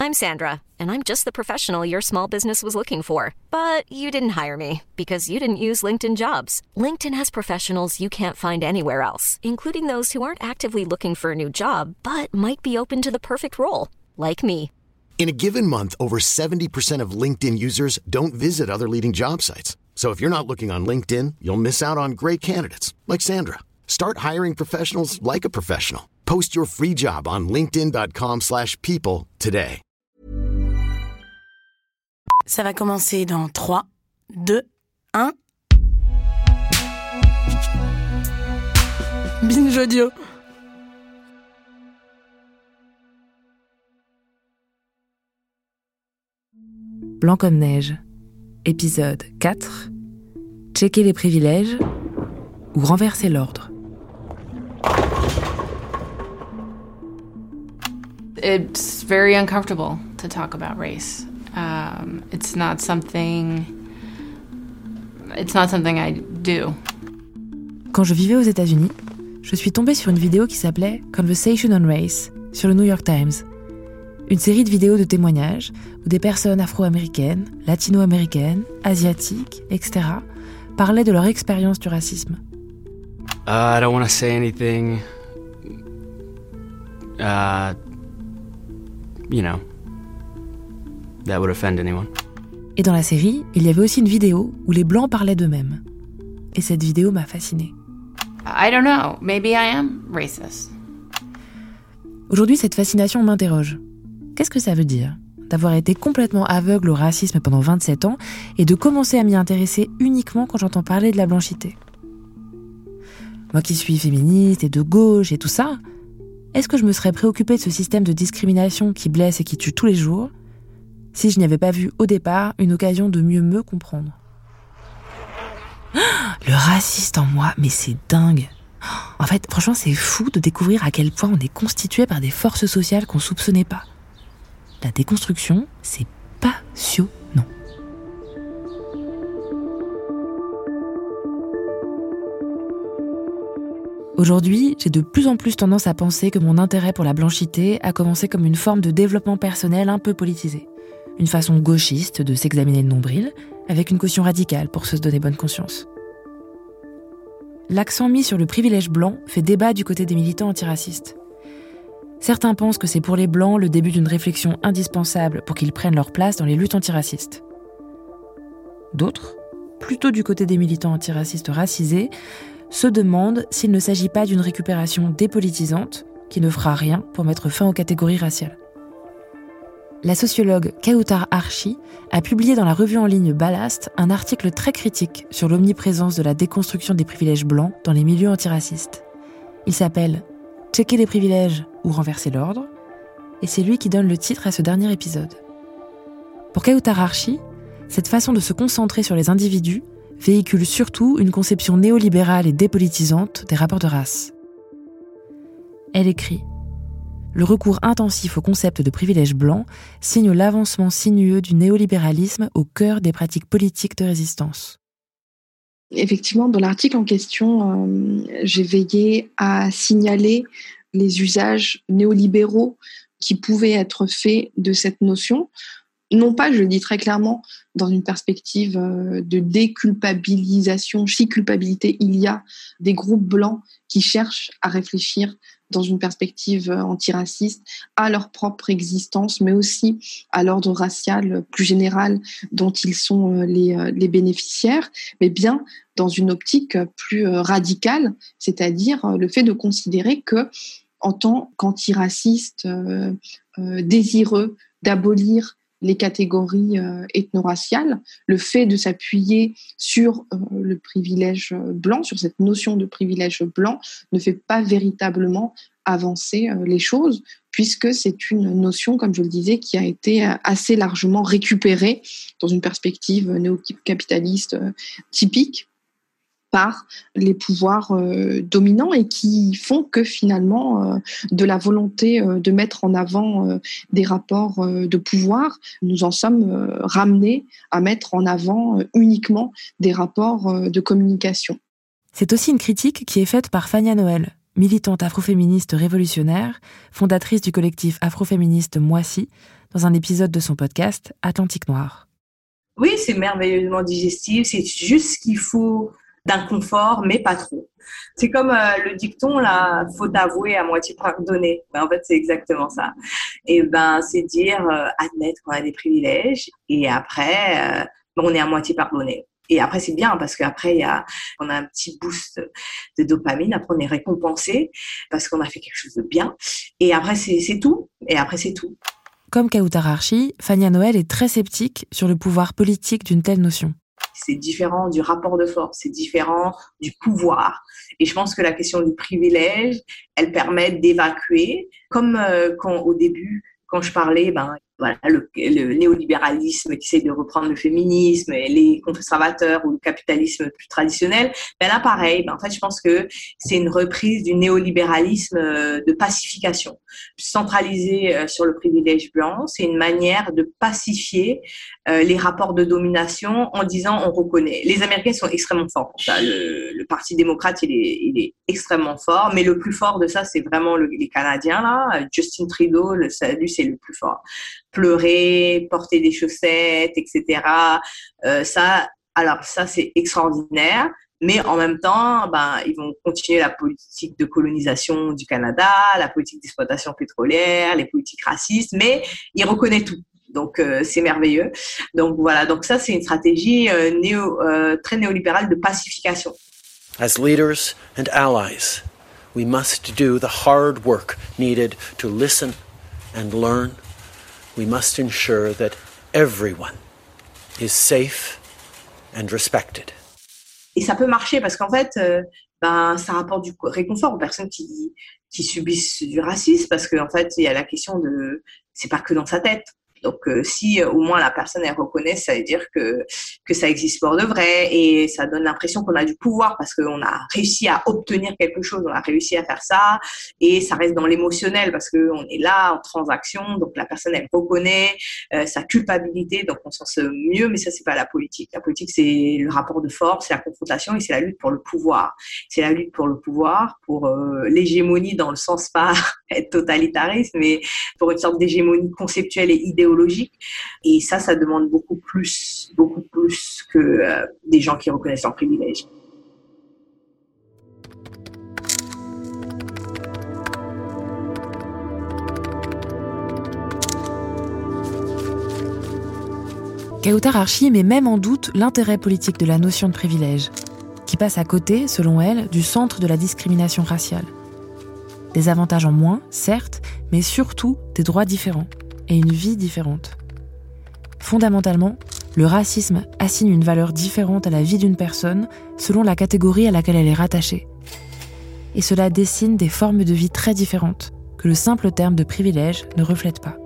I'm Sandra, and I'm just the professional your small business was looking for. But you didn't hire me because you didn't use LinkedIn Jobs. LinkedIn has professionals you can't find anywhere else, including those who aren't actively looking for a new job, but might be open to the perfect role, like me. In a given month, over 70% of LinkedIn users don't visit other leading job sites. So if you're not looking on LinkedIn, you'll miss out on great candidates like Sandra. Start hiring professionals like a professional. Post your free job on linkedin.com/people today. Ça va commencer dans 3, 2, 1. Binge audio. Blanc comme neige, épisode 4. Checker les privilèges ou renverser l'ordre. It's very uncomfortable to talk about race. It's not something I do. Quand je vivais aux États-Unis, je suis tombée sur une vidéo qui s'appelait Conversation on Race sur le New York Times. Une série de vidéos de témoignages où des personnes afro-américaines, latino-américaines, asiatiques, etc. parlaient de leur expérience du racisme. I don't want to say anything, that would offend anyone. Et dans la série, il y avait aussi une vidéo où les Blancs parlaient d'eux-mêmes. Et cette vidéo m'a fascinée. I don't know. Maybe I am racist. Aujourd'hui, cette fascination m'interroge. Qu'est-ce que ça veut dire d'avoir été complètement aveugle au racisme pendant 27 ans et de commencer à m'y intéresser uniquement quand j'entends parler de la blanchité ? Moi qui suis féministe et de gauche et tout ça, est-ce que je me serais préoccupée de ce système de discrimination qui blesse et qui tue tous les jours si je n'y avais pas vu au départ une occasion de mieux me comprendre ? Le raciste en moi, mais c'est dingue. En fait, franchement, c'est fou de découvrir à quel point on est constitué par des forces sociales qu'on soupçonnait pas. La déconstruction, c'est passionnant. Aujourd'hui, j'ai de plus en plus tendance à penser que mon intérêt pour la blanchité a commencé comme une forme de développement personnel un peu politisé. Une façon gauchiste de s'examiner le nombril, avec une caution radicale pour se donner bonne conscience. L'accent mis sur le privilège blanc fait débat du côté des militants antiracistes. Certains pensent que c'est pour les Blancs le début d'une réflexion indispensable pour qu'ils prennent leur place dans les luttes antiracistes. D'autres, plutôt du côté des militants antiracistes racisés, se demandent s'il ne s'agit pas d'une récupération dépolitisante qui ne fera rien pour mettre fin aux catégories raciales. La sociologue Kawthar Archi a publié dans la revue en ligne Ballast un article très critique sur l'omniprésence de la déconstruction des privilèges blancs dans les milieux antiracistes. Il s'appelle « Checker les privilèges ou renverser l'ordre » et c'est lui qui donne le titre à ce dernier épisode. Pour Kawthar Archi, cette façon de se concentrer sur les individus véhicule surtout une conception néolibérale et dépolitisante des rapports de race. Elle écrit « Le recours intensif au concept de privilège blanc signe l'avancement sinueux du néolibéralisme au cœur des pratiques politiques de résistance. » Effectivement, dans l'article en question, j'ai veillé à signaler les usages néolibéraux qui pouvaient être faits de cette notion. Non pas, je le dis très clairement, dans une perspective de déculpabilisation. Si culpabilité il y a des groupes blancs qui cherchent à réfléchir dans une perspective antiraciste à leur propre existence, mais aussi à l'ordre racial plus général dont ils sont les bénéficiaires, mais bien dans une optique plus radicale, c'est-à-dire le fait de considérer que, en tant qu'antiraciste désireux d'abolir les catégories ethno-raciales, le fait de s'appuyer sur le privilège blanc, sur cette notion de privilège blanc, ne fait pas véritablement avancer les choses, puisque c'est une notion, comme je le disais, qui a été assez largement récupérée dans une perspective néo-capitaliste typique par les pouvoirs dominants et qui font que finalement, de la volonté de mettre en avant des rapports de pouvoir, nous en sommes ramenés à mettre en avant uniquement des rapports de communication. C'est aussi une critique qui est faite par Fania Noël, militante afroféministe révolutionnaire, fondatrice du collectif afroféministe Moissy, dans un épisode de son podcast Atlantique Noir. Oui, c'est merveilleusement digestif, c'est juste ce qu'il faut d'inconfort, mais pas trop. C'est comme le dicton, là, faut avouer à moitié pardonner. En fait, c'est exactement ça. Et c'est dire, admettre qu'on a des privilèges, et après, on est à moitié pardonné. Et après, c'est bien parce qu'après, on a un petit boost de dopamine. Après, on est récompensé parce qu'on a fait quelque chose de bien. Et après, c'est tout. Et après, c'est tout. Comme Kautar Archi, Fania Noël est très sceptique sur le pouvoir politique d'une telle notion. C'est différent du rapport de force, c'est différent du pouvoir. Et je pense que la question du privilège, elle permet d'évacuer. Comme au début, quand je parlais, le néolibéralisme qui essaie de reprendre le féminisme, et les conservateurs ou le capitalisme plus traditionnel, là pareil, en fait je pense que c'est une reprise du néolibéralisme de pacification. Centralisé sur le privilège blanc, c'est une manière de pacifier les rapports de domination en disant on reconnaît. Les Américains sont extrêmement forts pour ça. Le Parti démocrate, il est extrêmement fort, mais le plus fort de ça, c'est vraiment les Canadiens là. Justin Trudeau, lui c'est le plus fort. Pleurer, porter des chaussettes, etc. Ça, c'est extraordinaire. Mais en même temps, ils vont continuer la politique de colonisation du Canada, la politique d'exploitation pétrolière, les politiques racistes, mais ils reconnaissent tout. Donc, c'est merveilleux. Donc, voilà. Donc, ça, c'est une stratégie très néolibérale de pacification. As leaders and allies, we must do the hard work needed to listen and learn. We must ensure that everyone is safe and respected. Et ça peut marcher parce qu'en fait, ça rapporte du réconfort aux personnes qui subissent du racisme parce qu'en fait, il y a la question c'est pas que dans sa tête. Donc, si au moins la personne elle reconnaît, ça veut dire que ça existe pour de vrai et ça donne l'impression qu'on a du pouvoir parce qu'on a réussi à obtenir quelque chose, on a réussi à faire ça et ça reste dans l'émotionnel parce qu'on est là en transaction, donc la personne elle reconnaît sa culpabilité, donc on s'en sent mieux, mais ça c'est pas la politique. La politique c'est le rapport de force, c'est la confrontation et c'est la lutte pour le pouvoir. C'est la lutte pour le pouvoir, pour l'hégémonie dans le sens pas être totalitariste, mais pour une sorte d'hégémonie conceptuelle et idéologique. Et ça demande beaucoup plus que des gens qui reconnaissent leurs privilèges. Kautar Archi met même en doute l'intérêt politique de la notion de privilège, qui passe à côté, selon elle, du centre de la discrimination raciale. Des avantages en moins, certes, mais surtout des droits différents et une vie différente. Fondamentalement, le racisme assigne une valeur différente à la vie d'une personne selon la catégorie à laquelle elle est rattachée. Et cela dessine des formes de vie très différentes que le simple terme de privilège ne reflète pas.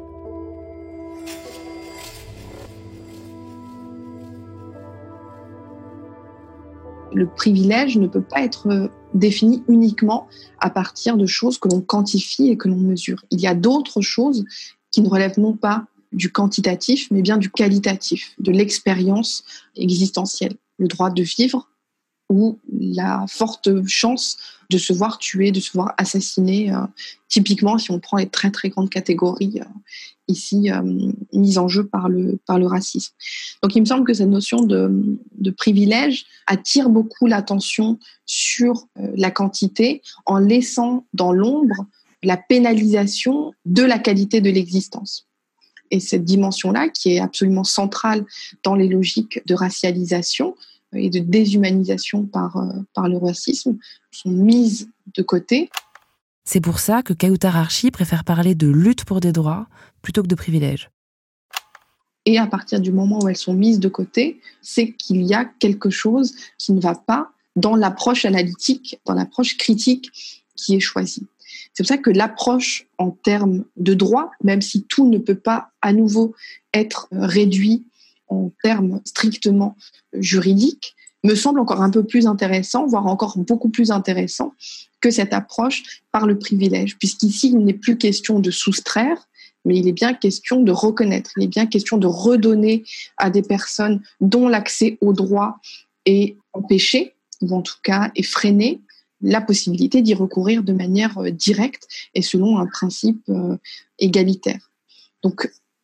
Le privilège ne peut pas être défini uniquement à partir de choses que l'on quantifie et que l'on mesure. Il y a d'autres choses qui ne relèvent non pas du quantitatif, mais bien du qualitatif, de l'expérience existentielle. Le droit de vivre ou la forte chance de se voir tuer, de se voir assassiner. Typiquement, si on prend les très très grandes catégories ici mises en jeu par le racisme. Donc il me semble que cette notion de privilège attire beaucoup l'attention sur la quantité en laissant dans l'ombre la pénalisation de la qualité de l'existence. Et cette dimension-là, qui est absolument centrale dans les logiques de racialisation et de déshumanisation par le racisme, sont mises de côté. C'est pour ça que Kautar Archi préfère parler de lutte pour des droits plutôt que de privilèges. Et à partir du moment où elles sont mises de côté, c'est qu'il y a quelque chose qui ne va pas dans l'approche analytique, dans l'approche critique qui est choisie. C'est pour ça que l'approche en termes de droit, même si tout ne peut pas à nouveau être réduit en termes strictement juridiques, me semble encore un peu plus intéressant, voire encore beaucoup plus intéressant que cette approche par le privilège, puisqu'ici, il n'est plus question de soustraire, mais il est bien question de reconnaître, il est bien question de redonner à des personnes dont l'accès au droit est empêché, ou en tout cas est freiné, la possibilité d'y recourir de manière directe et selon un principe égalitaire. Donc,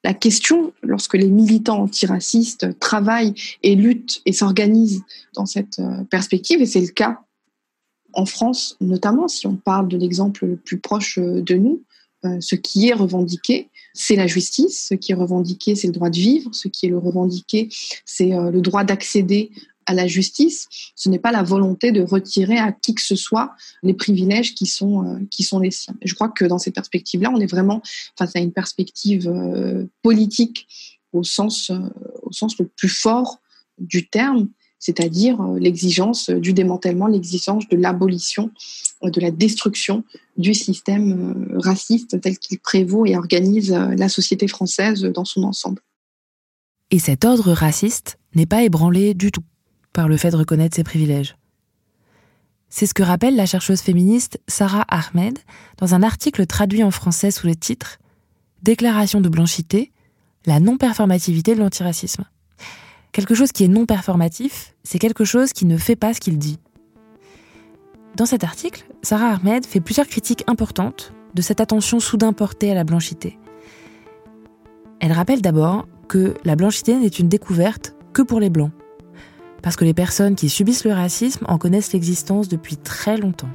La question, lorsque les militants antiracistes travaillent et luttent et s'organisent dans cette perspective, et c'est le cas en France notamment, si on parle de l'exemple le plus proche de nous, ce qui est revendiqué, c'est la justice. Ce qui est revendiqué, c'est le droit de vivre. Ce qui est revendiqué, c'est le droit d'accéder à la justice. Ce n'est pas la volonté de retirer à qui que ce soit les privilèges qui sont les siens. Et je crois que dans cette perspective-là, on est vraiment face à une perspective politique au sens le plus fort du terme, c'est-à-dire l'exigence du démantèlement, l'exigence de l'abolition, de la destruction du système raciste tel qu'il prévaut et organise la société française dans son ensemble. Et cet ordre raciste n'est pas ébranlé du tout par le fait de reconnaître ses privilèges. C'est ce que rappelle la chercheuse féministe Sarah Ahmed dans un article traduit en français sous le titre « Déclaration de blanchité, la non-performativité de l'antiracisme ». Quelque chose qui est non performatif, c'est quelque chose qui ne fait pas ce qu'il dit. Dans cet article, Sarah Ahmed fait plusieurs critiques importantes de cette attention soudain portée à la blanchité. Elle rappelle d'abord que la blanchité n'est une découverte que pour les blancs, parce que les personnes qui subissent le racisme en connaissent l'existence depuis très longtemps.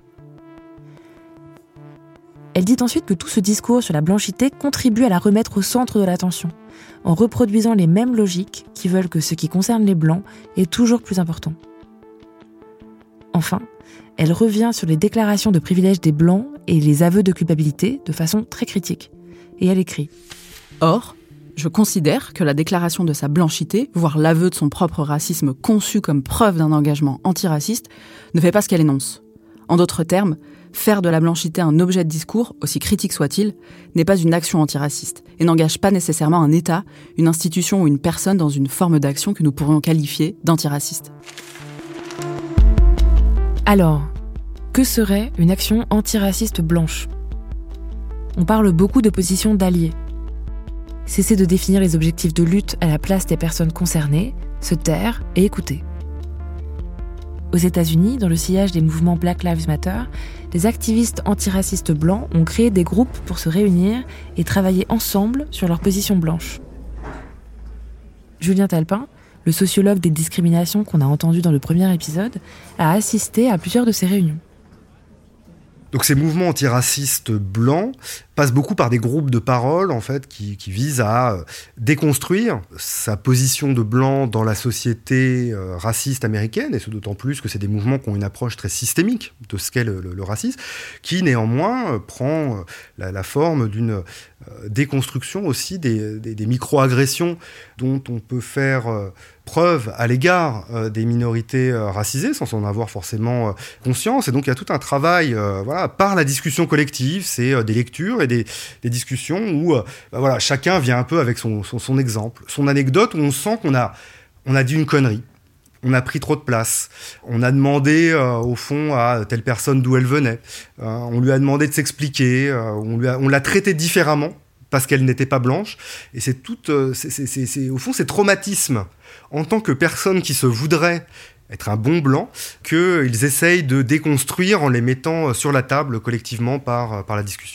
Elle dit ensuite que tout ce discours sur la blanchité contribue à la remettre au centre de l'attention, en reproduisant les mêmes logiques qui veulent que ce qui concerne les blancs est toujours plus important. Enfin, elle revient sur les déclarations de privilèges des blancs et les aveux de culpabilité de façon très critique. Et elle écrit « Or, je considère que la déclaration de sa blanchité, voire l'aveu de son propre racisme conçu comme preuve d'un engagement antiraciste, ne fait pas ce qu'elle énonce. En d'autres termes, faire de la blanchité un objet de discours, aussi critique soit-il, n'est pas une action antiraciste et n'engage pas nécessairement un État, une institution ou une personne dans une forme d'action que nous pourrions qualifier d'antiraciste. » Alors, que serait une action antiraciste blanche ? On parle beaucoup de position d'alliés. Cesser de définir les objectifs de lutte à la place des personnes concernées, se taire et écouter. Aux États-Unis, dans le sillage des mouvements Black Lives Matter, des activistes antiracistes blancs ont créé des groupes pour se réunir et travailler ensemble sur leur position blanche. Julien Talpin, le sociologue des discriminations qu'on a entendu dans le premier épisode, a assisté à plusieurs de ces réunions. Donc ces mouvements antiracistes blancs passent beaucoup par des groupes de parole en fait, qui visent à déconstruire sa position de blanc dans la société raciste américaine, et ce d'autant plus que c'est des mouvements qui ont une approche très systémique de ce qu'est le racisme, qui néanmoins prend la forme d'une déconstruction aussi des micro-agressions dont on peut faire preuve à l'égard des minorités racisées sans en avoir forcément conscience. Et donc il y a tout un travail par la discussion collective, c'est des lectures et des discussions où chacun vient un peu avec son exemple, son anecdote, où on sent qu'on a dit une connerie. On a pris trop de place. On a demandé, au fond, à telle personne d'où elle venait. On lui a demandé de s'expliquer. On l'a traitée différemment parce qu'elle n'était pas blanche. Et c'est au fond, ces traumatismes, en tant que personne qui se voudrait être un bon blanc, qu'ils essayent de déconstruire en les mettant sur la table collectivement par la discussion.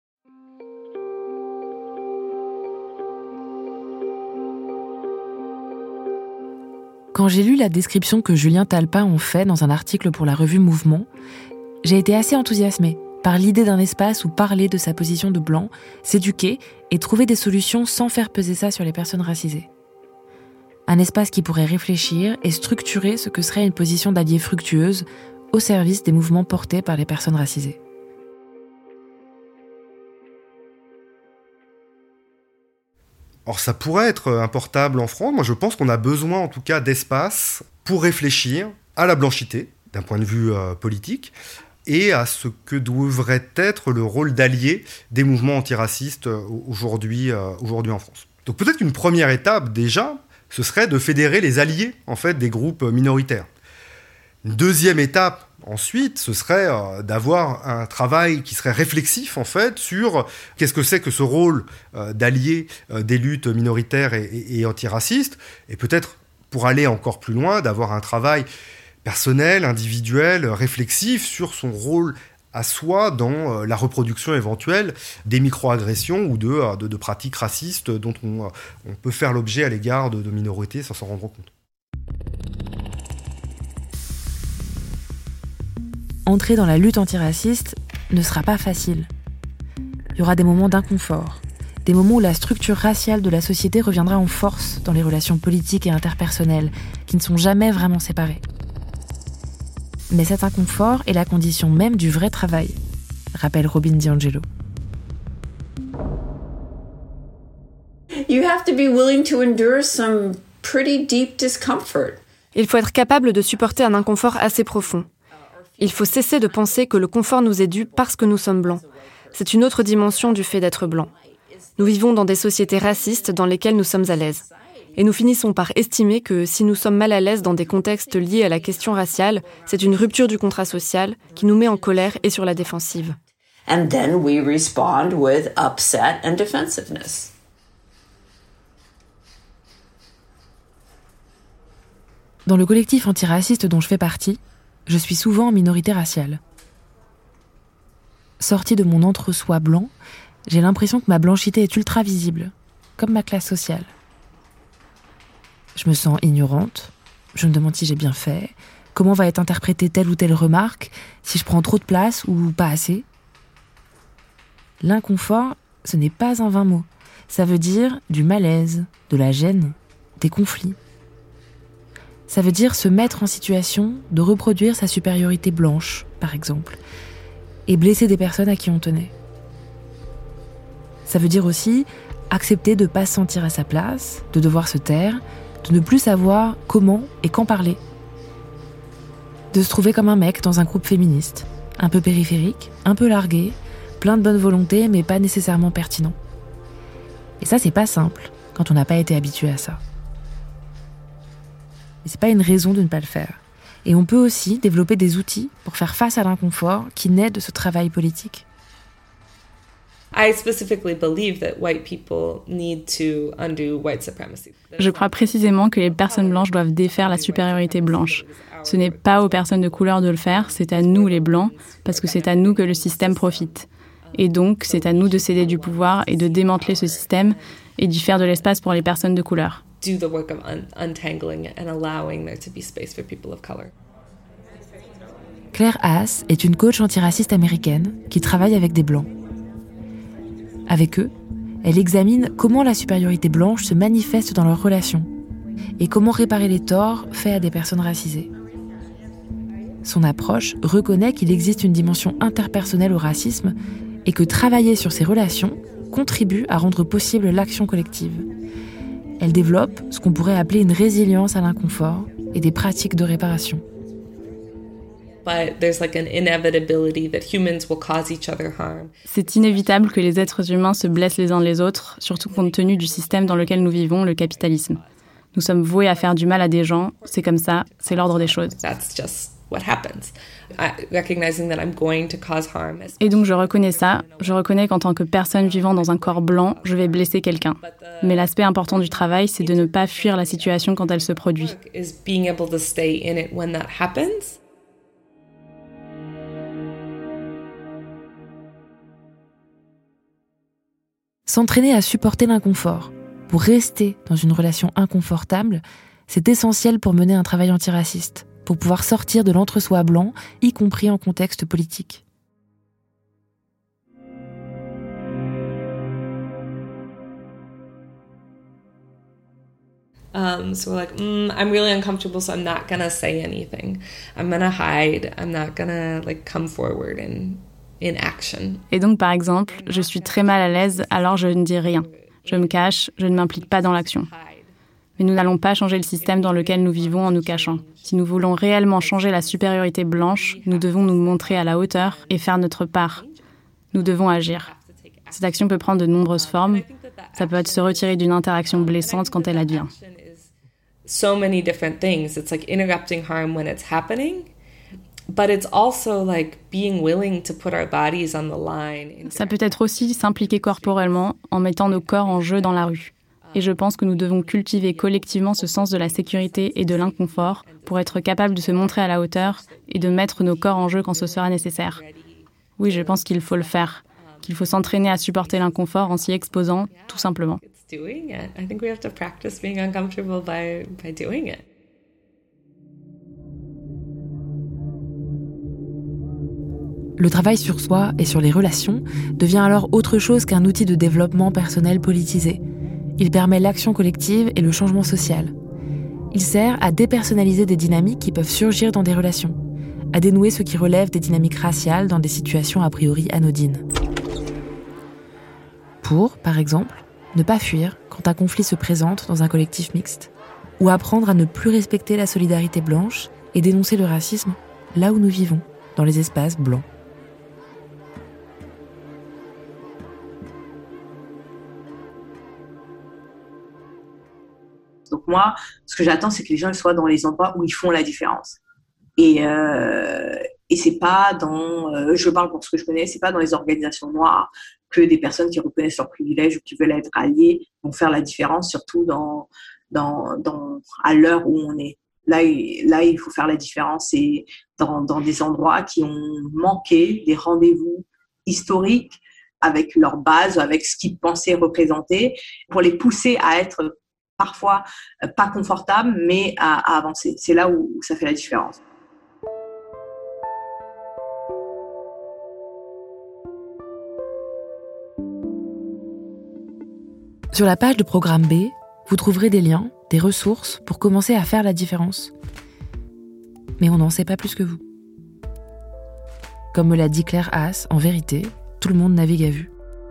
Quand j'ai lu la description que Julien Talpin en fait dans un article pour la revue Mouvement, j'ai été assez enthousiasmée par l'idée d'un espace où parler de sa position de blanc, s'éduquer et trouver des solutions sans faire peser ça sur les personnes racisées. Un espace qui pourrait réfléchir et structurer ce que serait une position d'allié fructueuse au service des mouvements portés par les personnes racisées. Or, ça pourrait être importable en France. Moi, je pense qu'on a besoin, en tout cas, d'espace pour réfléchir à la blanchité, d'un point de vue politique, et à ce que devrait être le rôle d'allié des mouvements antiracistes aujourd'hui en France. Donc, peut-être qu'une première étape, déjà, ce serait de fédérer les alliés, en fait, des groupes minoritaires. Une deuxième étape, ensuite, ce serait d'avoir un travail qui serait réflexif, en fait, sur qu'est-ce que c'est que ce rôle d'allié des luttes minoritaires et antiracistes, et peut-être, pour aller encore plus loin, d'avoir un travail personnel, individuel, réflexif sur son rôle à soi dans la reproduction éventuelle des microagressions ou de pratiques racistes dont on peut faire l'objet à l'égard de minorités sans s'en rendre compte. Entrer dans la lutte antiraciste ne sera pas facile. Il y aura des moments d'inconfort, des moments où la structure raciale de la société reviendra en force dans les relations politiques et interpersonnelles, qui ne sont jamais vraiment séparées. Mais cet inconfort est la condition même du vrai travail, rappelle Robin DiAngelo. You have to be willing to endure some pretty deep discomfort. Il faut être capable de supporter un inconfort assez profond. Il faut cesser de penser que le confort nous est dû parce que nous sommes blancs. C'est une autre dimension du fait d'être blanc. Nous vivons dans des sociétés racistes dans lesquelles nous sommes à l'aise. Et nous finissons par estimer que si nous sommes mal à l'aise dans des contextes liés à la question raciale, c'est une rupture du contrat social qui nous met en colère et sur la défensive. And then we respond with upset and defensiveness. Dans le collectif antiraciste dont je fais partie, je suis souvent en minorité raciale. Sortie de mon entre-soi blanc, j'ai l'impression que ma blanchité est ultra visible, comme ma classe sociale. Je me sens ignorante, je me demande si j'ai bien fait, comment va être interprétée telle ou telle remarque, si je prends trop de place ou pas assez. L'inconfort, ce n'est pas un vain mot. Ça veut dire du malaise, de la gêne, des conflits. Ça veut dire se mettre en situation de reproduire sa supériorité blanche, par exemple, et blesser des personnes à qui on tenait. Ça veut dire aussi accepter de ne pas se sentir à sa place, de devoir se taire, de ne plus savoir comment et quand parler. De se trouver comme un mec dans un groupe féministe, un peu périphérique, un peu largué, plein de bonne volonté mais pas nécessairement pertinent. Et ça, c'est pas simple quand on n'a pas été habitué à ça. Mais c'est pas une raison de ne pas le faire. Et on peut aussi développer des outils pour faire face à l'inconfort qui naît de ce travail politique. Je crois précisément que les personnes blanches doivent défaire la supériorité blanche. Ce n'est pas aux personnes de couleur de le faire, c'est à nous les blancs, parce que c'est à nous que le système profite. Et donc, c'est à nous de céder du pouvoir et de démanteler ce système et d'y faire de l'espace pour les personnes de couleur. Claire Haas est une coach antiraciste américaine qui travaille avec des blancs. Avec eux, elle examine comment la supériorité blanche se manifeste dans leurs relations et comment réparer les torts faits à des personnes racisées. Son approche reconnaît qu'il existe une dimension interpersonnelle au racisme et que travailler sur ces relations contribue à rendre possible l'action collective. Elle développe ce qu'on pourrait appeler une résilience à l'inconfort et des pratiques de réparation. C'est inévitable que les êtres humains se blessent les uns les autres, surtout compte tenu du système dans lequel nous vivons, le capitalisme. Nous sommes voués à faire du mal à des gens, c'est comme ça, c'est l'ordre des choses. Et donc je reconnais ça, je reconnais qu'en tant que personne vivant dans un corps blanc, je vais blesser quelqu'un. Mais l'aspect important du travail, c'est de ne pas fuir la situation quand elle se produit. S'entraîner à supporter l'inconfort, pour rester dans une relation inconfortable, c'est essentiel pour mener un travail antiraciste, pour pouvoir sortir de l'entre-soi blanc, y compris en contexte politique. So we're like, I'm really uncomfortable, so I'm not gonna say anything. I'm gonna hide. I'm not gonna come forward in action. Et donc, par exemple, je suis très mal à l'aise, alors je ne dis rien. Je me cache, je ne m'implique pas dans l'action. Mais nous n'allons pas changer le système dans lequel nous vivons en nous cachant. Si nous voulons réellement changer la supériorité blanche, nous devons nous montrer à la hauteur et faire notre part. Nous devons agir. Cette action peut prendre de nombreuses formes. Ça peut être se retirer d'une interaction blessante quand elle advient. So many different things. It's interrupting harm when it's happening. But it's also being willing to put our bodies on the line. Ça peut être aussi s'impliquer corporellement en mettant nos corps en jeu dans la rue. Et je pense que nous devons cultiver collectivement ce sens de la sécurité et de l'inconfort pour être capables de se montrer à la hauteur et de mettre nos corps en jeu quand ce sera nécessaire. Oui, je pense qu'il faut le faire, qu'il faut s'entraîner à supporter l'inconfort en s'y exposant, tout simplement. Doing it. I think we have to practice being uncomfortable by doing it. Le travail sur soi et sur les relations devient alors autre chose qu'un outil de développement personnel politisé. Il permet l'action collective et le changement social. Il sert à dépersonnaliser des dynamiques qui peuvent surgir dans des relations, à dénouer ce qui relève des dynamiques raciales dans des situations a priori anodines. Pour, par exemple, ne pas fuir quand un conflit se présente dans un collectif mixte, ou apprendre à ne plus respecter la solidarité blanche et dénoncer le racisme là où nous vivons, dans les espaces blancs. Donc moi, ce que j'attends, c'est que les gens soient dans les endroits où ils font la différence. Et c'est pas dans, je parle pour ce que je connais, c'est pas dans les organisations noires que des personnes qui reconnaissent leurs privilèges ou qui veulent être alliées vont faire la différence, surtout à l'heure où on est. Là, il faut faire la différence, et dans des endroits qui ont manqué des rendez-vous historiques avec leur base, avec ce qu'ils pensaient représenter, pour les pousser à être parfois pas confortables, mais à avancer. C'est là où ça fait la différence. Sur la page de Programme B, vous trouverez des liens, des ressources pour commencer à faire la différence. Mais on n'en sait pas plus que vous. Comme me l'a dit Claire Haas, en vérité, tout le monde navigue à vue.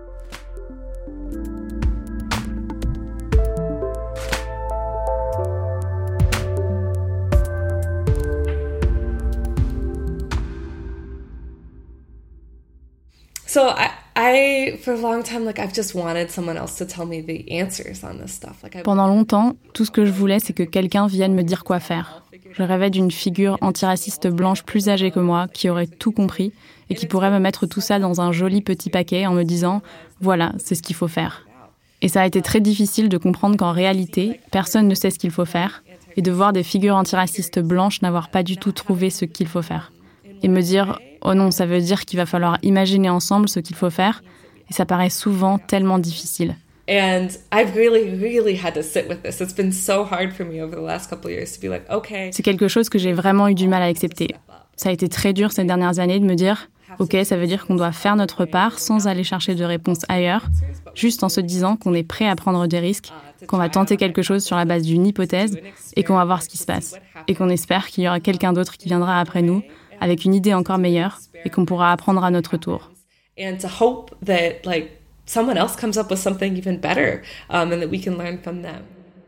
So I for a long time, I've just wanted someone else to tell me the answers on this stuff. Pendant longtemps, tout ce que je voulais, c'est que quelqu'un vienne me dire quoi faire. Je rêvais d'une figure antiraciste blanche plus âgée que moi, qui aurait tout compris et qui pourrait me mettre tout ça dans un joli petit paquet en me disant « Voilà, c'est ce qu'il faut faire ». Et ça a été très difficile de comprendre qu'en réalité, personne ne sait ce qu'il faut faire et de voir des figures antiracistes blanches n'avoir pas du tout trouvé ce qu'il faut faire. Et me dire « Oh non, ça veut dire qu'il va falloir imaginer ensemble ce qu'il faut faire ». Et ça paraît souvent tellement difficile. And I've really had to sit with this. It's been so hard for me over the last couple of years to be like, okay. C'est quelque chose que j'ai vraiment eu du mal à accepter. Ça a été très dur ces dernières années de me dire « Ok, ça veut dire qu'on doit faire notre part sans aller chercher de réponses ailleurs, juste en se disant qu'on est prêt à prendre des risques, qu'on va tenter quelque chose sur la base d'une hypothèse et qu'on va voir ce qui se passe. Et qu'on espère qu'il y aura quelqu'un d'autre qui viendra après nous avec une idée encore meilleure et qu'on pourra apprendre à notre tour. » And to hope that someone else comes up with something even better, and that we can learn from them.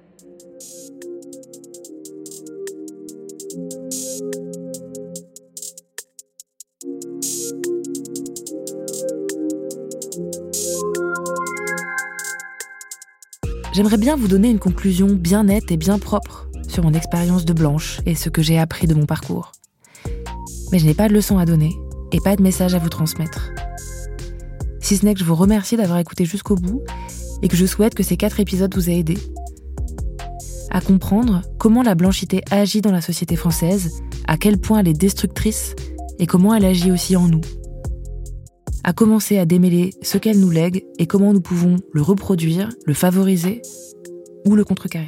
J'aimerais bien vous donner une conclusion bien nette et bien propre sur mon expérience de blanche et ce que j'ai appris de mon parcours. Mais je n'ai pas de leçon à donner et pas de message à vous transmettre. Si ce n'est que je vous remercie d'avoir écouté jusqu'au bout et que je souhaite que ces 4 épisodes vous aient aidé à comprendre comment la blanchité agit dans la société française, à quel point elle est destructrice et comment elle agit aussi en nous. À commencer à démêler ce qu'elle nous lègue et comment nous pouvons le reproduire, le favoriser ou le contrecarrer.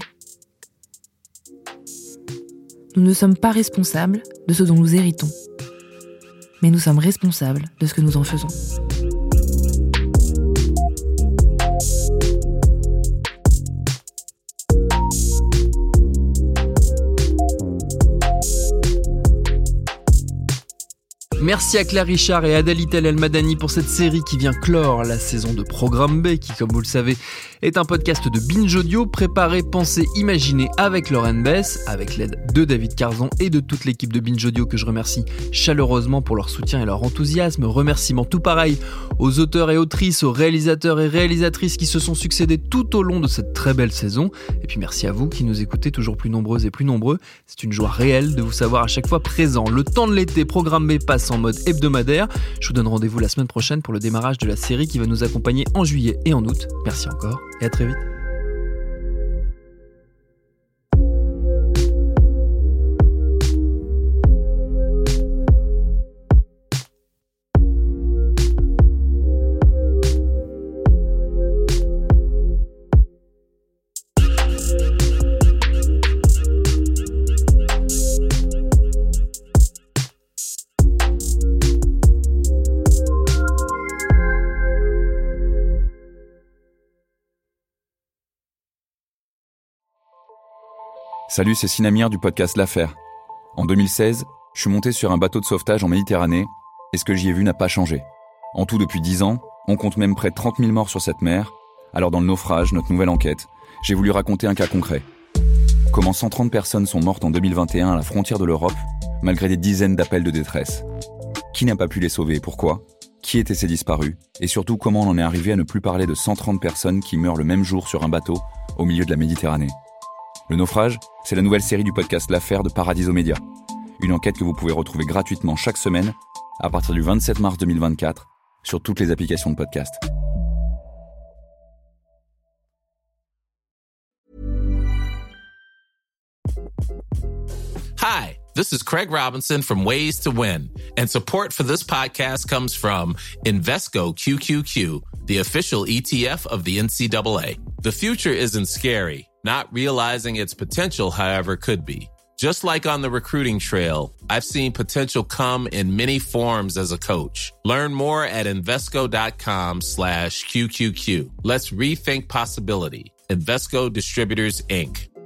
Nous ne sommes pas responsables de ce dont nous héritons, mais nous sommes responsables de ce que nous en faisons. Merci à Claire Richard et Adèle El-Madani pour cette série qui vient clore la saison de Programme B, qui, comme vous le savez, est un podcast de Binge Audio préparé, pensé, imaginé avec Lauren Bess, avec l'aide de David Carzon et de toute l'équipe de Binge Audio que je remercie chaleureusement pour leur soutien et leur enthousiasme. Remerciements tout pareil aux auteurs et autrices, aux réalisateurs et réalisatrices qui se sont succédés tout au long de cette très belle saison. Et puis merci à vous qui nous écoutez toujours plus nombreuses et plus nombreux. C'est une joie réelle de vous savoir à chaque fois présent. Le temps de l'été, Programme B passe en mode hebdomadaire. Je vous donne rendez-vous la semaine prochaine pour le démarrage de la série qui va nous accompagner en juillet et en août. Merci encore et à très vite. Salut, c'est Sinamir du podcast L'Affaire. En 2016, je suis monté sur un bateau de sauvetage en Méditerranée et ce que j'y ai vu n'a pas changé. En tout, depuis 10 ans, on compte même près de 30 000 morts sur cette mer. Alors dans le naufrage, notre nouvelle enquête, j'ai voulu raconter un cas concret. Comment 130 personnes sont mortes en 2021 à la frontière de l'Europe, malgré des dizaines d'appels de détresse. Qui n'a pas pu les sauver et pourquoi ? Qui étaient ces disparus ? Et surtout, comment on en est arrivé à ne plus parler de 130 personnes qui meurent le même jour sur un bateau au milieu de la Méditerranée ? Le naufrage, c'est la nouvelle série du podcast L'Affaire de Paradiso Media. Une enquête que vous pouvez retrouver gratuitement chaque semaine à partir du 27 mars 2024 sur toutes les applications de podcast. Hi, this is Craig Robinson from Ways to Win, and support for this podcast comes from Invesco QQQ, the official ETF of the NCAA. The future isn't scary. Not realizing its potential, however, could be. Just like on the recruiting trail, I've seen potential come in many forms as a coach. Learn more at Invesco.com/QQQ. Let's rethink possibility. Invesco Distributors, Inc.